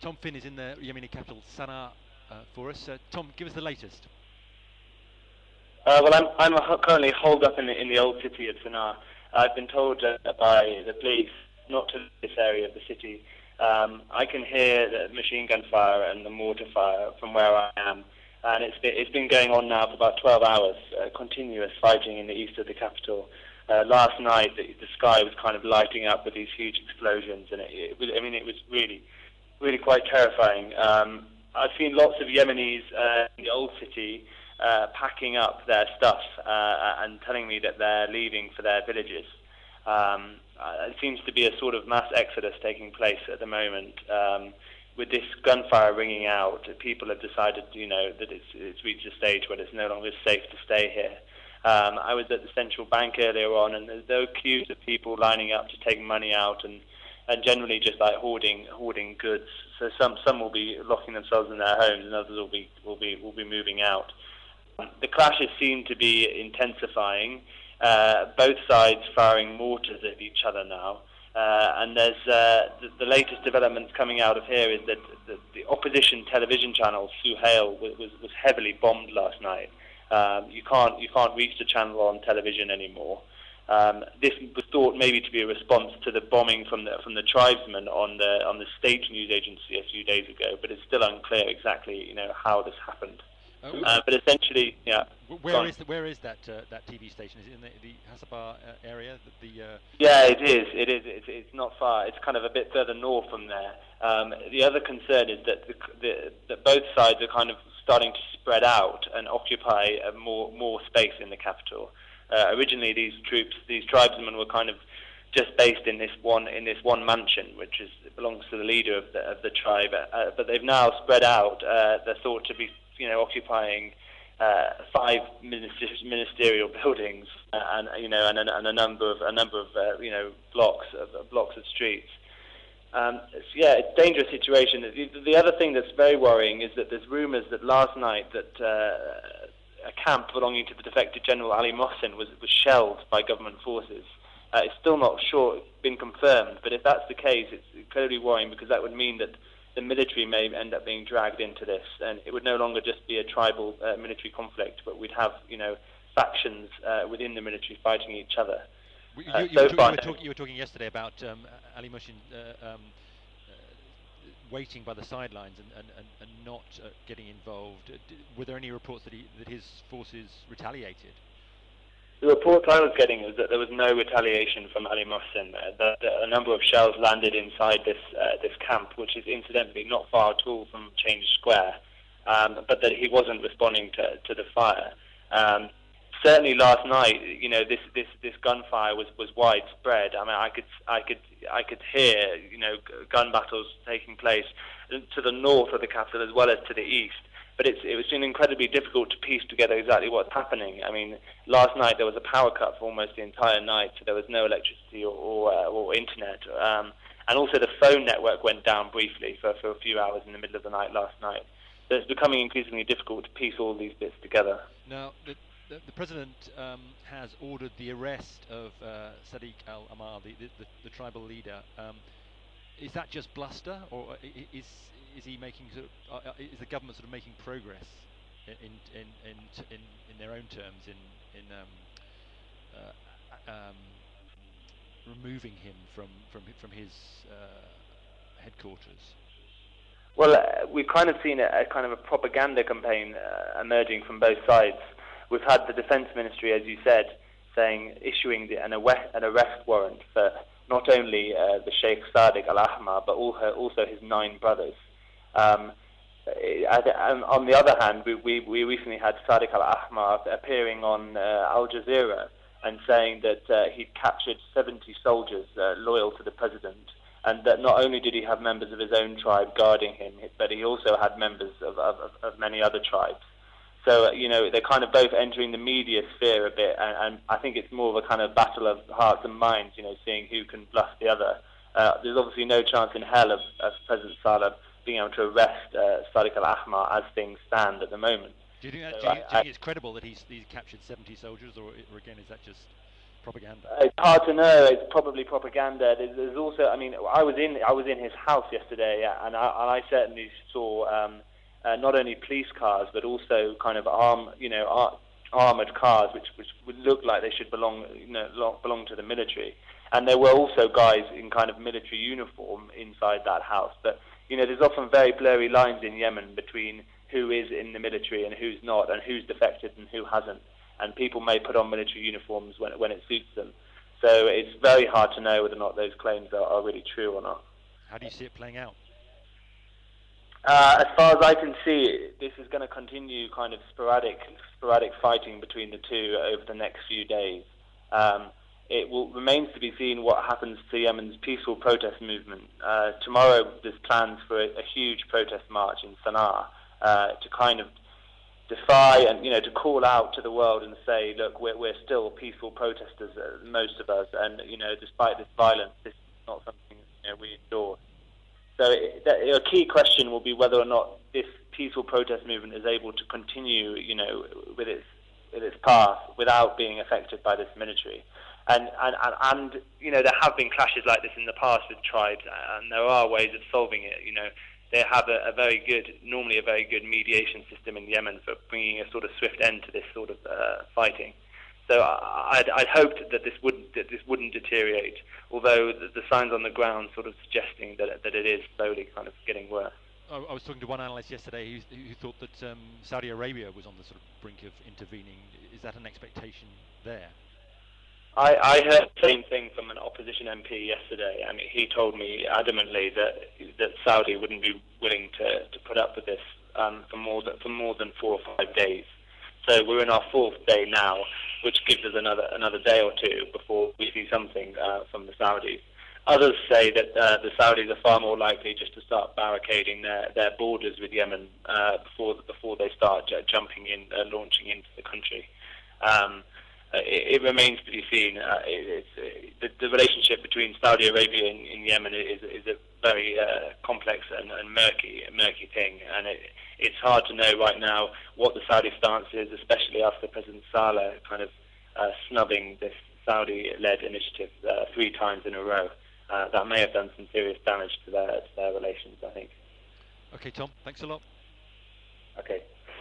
Tom Finn is in the Yemeni capital Sana'a for us. Tom, give us the latest. Well, I'm currently holed up in the old city of Sana'a. I've been told by the police not to this area of the city. I can hear the machine gun fire and the mortar fire from where I am, and it's been going on now for about 12 hours, continuous fighting in the east of the capital. Last night, the sky was kind of lighting up with these huge explosions, and it was really quite terrifying. I've seen lots of Yemenis in the old city packing up their stuff and telling me that they're leaving for their villages. It seems to be a sort of mass exodus taking place at the moment. With this gunfire ringing out, people have decided, that it's reached a stage where it's no longer safe to stay here. I was at the central bank earlier on, and there were queues of people lining up to take money out, and generally just like hoarding goods. So some will be locking themselves in their homes, and others will be moving out. The clashes seem to be intensifying. Both sides firing mortars at each other now. And there's the latest developments coming out of here is that the opposition television channel Suhail was heavily bombed last night. You can't reach the channel on television anymore. This was thought maybe to be a response to the bombing from the tribesmen on the state news agency a few days ago, but it's still unclear exactly how this happened. But essentially, yeah. Where is that TV station? Is it in the Hasaba area? Yeah, it is. It's not far. It's kind of a bit further north from there. The other concern is that that both sides are kind of starting to spread out and occupy more space in the capital. Originally, these tribesmen were kind of just based in this one mansion, which belongs to the leader of the tribe. But they've now spread out. They're thought to be occupying 5 ministerial buildings and a number of blocks of streets. It's a dangerous situation. The other thing that's very worrying is that there's rumours that last night that a camp belonging to the defected General Ali Mohsen was shelled by government forces. It's still not been confirmed, but if that's the case, it's incredibly worrying because that would mean that the military may end up being dragged into this, and it would no longer just be a tribal military conflict, but we'd have factions within the military fighting each other. You were talking yesterday about Ali Mohsen waiting by the sidelines and not getting involved. Were there any reports that his forces retaliated? The reports I was getting is that there was no retaliation from Ali Mohsen. That a number of shells landed inside this camp, which is incidentally not far at all from Change Square, but that he wasn't responding to the fire. Certainly last night, this gunfire was widespread. I mean, I could hear gun battles taking place to the north of the capital as well as to the east. But it was incredibly difficult to piece together exactly what's happening. I mean, last night there was a power cut for almost the entire night, so there was no electricity or internet. And also the phone network went down briefly for a few hours in the middle of the night last night. So it's becoming increasingly difficult to piece all these bits together. Now, the president has ordered the arrest of Sadiq al-Ahmar, the tribal leader. Is that just bluster, or is he making is the government sort of making progress in their own terms in removing him from his headquarters? Well, we've kind of seen a kind of a propaganda campaign emerging from both sides. We've had the Defence Ministry, as you said, issuing an arrest warrant for not only the Sheikh Sadiq al-Ahmar, but also his 9 brothers. On the other hand, we recently had Sadiq al-Ahmar appearing on Al Jazeera and saying that he'd captured 70 soldiers loyal to the president, and that not only did he have members of his own tribe guarding him, but he also had members of many other tribes. So, they're kind of both entering the media sphere a bit, and I think it's more of a kind of battle of hearts and minds, seeing who can bluff the other. There's obviously no chance in hell of President Saleh being able to arrest Sadiq al-Ahmar as things stand at the moment. Do you think it's credible that he's captured 70 soldiers, or again, is that just propaganda? It's hard to know. It's probably propaganda. There's also, I mean, I was in his house yesterday, and I certainly saw not only police cars but also kind of armored cars, which would look like they should belong to the military. And there were also guys in kind of military uniform inside that house. But there's often very blurry lines in Yemen between who is in the military and who's not, and who's defected and who hasn't. And people may put on military uniforms when it suits them. So it's very hard to know whether or not those claims are really true or not. How do you see it playing out? As far as I can see, this is going to continue kind of sporadic fighting between the two over the next few days. It remains to be seen what happens to Yemen's peaceful protest movement. Tomorrow there's plans for a huge protest march in Sana'a to kind of defy and to call out to the world and say, look, we're still peaceful protesters, most of us, and despite this violence, this is not something we endorse. So a key question will be whether or not this peaceful protest movement is able to continue, with its path without being affected by this military. And there have been clashes like this in the past with tribes, and there are ways of solving it. They have normally a very good mediation system in Yemen for bringing a sort of swift end to this sort of fighting. So I'd hoped that this wouldn't deteriorate, although the signs on the ground sort of suggesting that it is slowly kind of getting worse. I was talking to one analyst yesterday who thought that Saudi Arabia was on the sort of brink of intervening. Is that an expectation there? I heard the same thing from an opposition MP yesterday. I mean, he told me adamantly that Saudi wouldn't be willing to put up with this for more than 4 or 5 days. So we're in our 4th day now, which gives us another day or two before we see something from the Saudis. Others say that the Saudis are far more likely just to start barricading their borders with Yemen before they start launching into the country. It remains to be seen. The relationship between Saudi Arabia and Yemen is a very complex and murky thing, and it's hard to know right now what the Saudi stance is, especially after President Saleh kind of snubbing this Saudi-led initiative 3 times in a row. That may have done some serious damage to their relations, I think. Okay, Tom, thanks a lot. Okay.